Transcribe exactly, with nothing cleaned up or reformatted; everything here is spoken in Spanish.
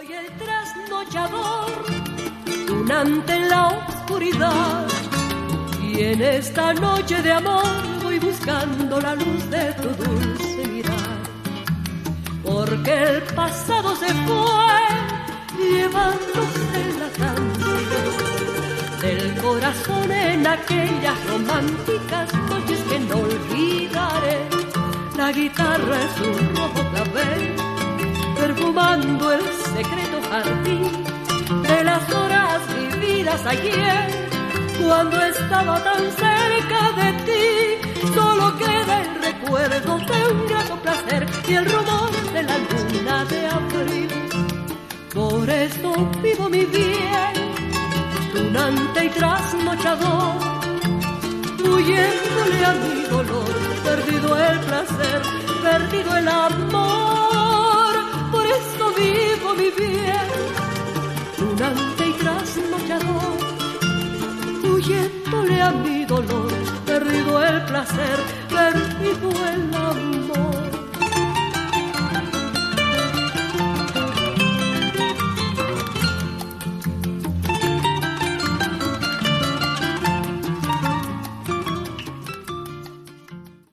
Soy el trasnochador, tunante en la oscuridad, y en esta noche de amor voy buscando la luz de tu dulce mirar. Porque el pasado se fue, llevándose la canción del corazón en aquellas románticas noches que no olvidaré. La guitarra es un rojo clavel, perfumando el secreto jardín de las horas vividas ayer, cuando estaba tan cerca de ti. Solo queda el recuerdo de un grato placer y el rumor de la luna de abril. Por eso vivo mi bien, tunante y trasnochador, huyéndole a mi dolor, perdido el placer, perdido el amor. Por eso vivo mi bien, tunante y trasnochador, huyéndole a mi dolor, perdido el placer, perdido el amor.